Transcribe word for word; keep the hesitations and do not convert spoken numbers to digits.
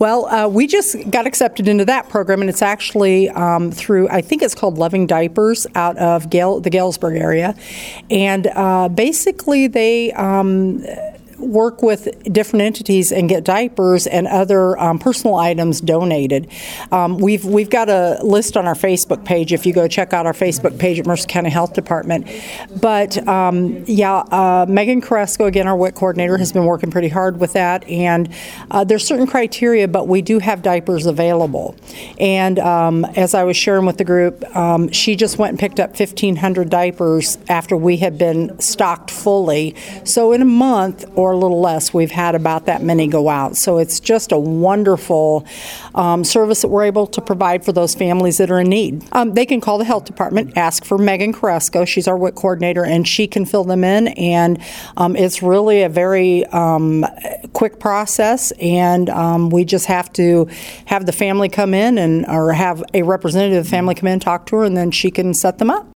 Well, uh, we just got accepted into that program, and it's actually um, through, I think it's called Loving Diapers out of Gale, the Galesburg area. And uh, basically they um, work with different entities and get diapers and other um, personal items donated. Um, we've we've got a list on our Facebook page if you go check out our Facebook page at Mercer County Health Department. But um, yeah, uh, Megan Carrasco, again, our W I C coordinator, has been working pretty hard with that. And uh, there's certain criteria, but we do have diapers available. And um, as I was sharing with the group, um, she just went and picked up fifteen hundred diapers after we had been stocked fully. So in a month or a little less, we've had about that many go out. So it's just a wonderful um, service that we're able to provide for those families that are in need. Um, they can call the health department, ask for Megan Carrasco. She's our W I C coordinator, and she can fill them in. And um, it's really a very um, quick process, and um, we just have to have the family come in and or have a representative of the family come in, talk to her, and then she can set them up.